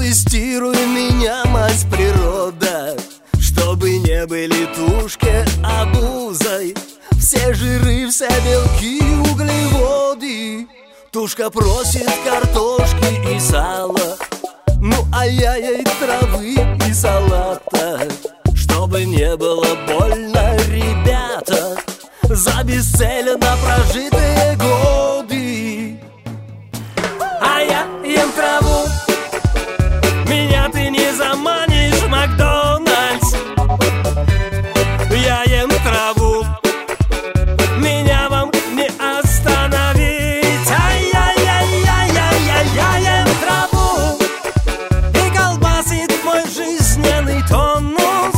Протестируй меня, мать природа, чтобы не были тушки обузой. Все жиры, все белки, углеводы. Тушка просит картошки и сала, ну а я ей травы и салата. Чтобы не было больно, ребята, за бесцельно прожитые годы. А я ем траву, меня ты не заманишь в Макдональдс. Я ем траву, меня вам не остановить. Я ем траву, и колбасит мой жизненный тонус.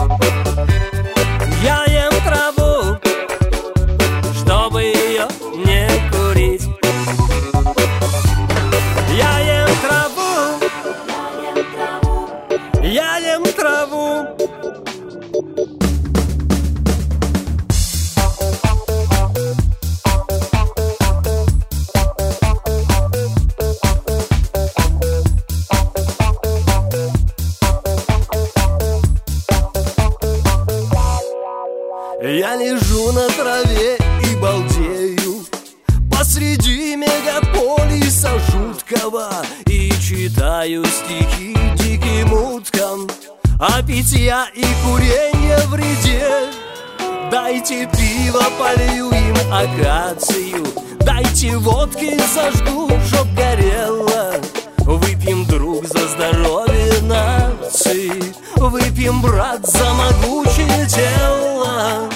Я ем траву, чтобы ее не курить. Я ем траву, я ем траву. Я лежу на траве и балдею посреди мегаполиса жуткого и читаю стихи диким уткам о питья и куренье вреде. Дайте пиво, полью им акацию, дайте водки, зажгу, чтоб горело. Выпьем, друг, за здоровье нации, выпьем, брат, за могучее тело.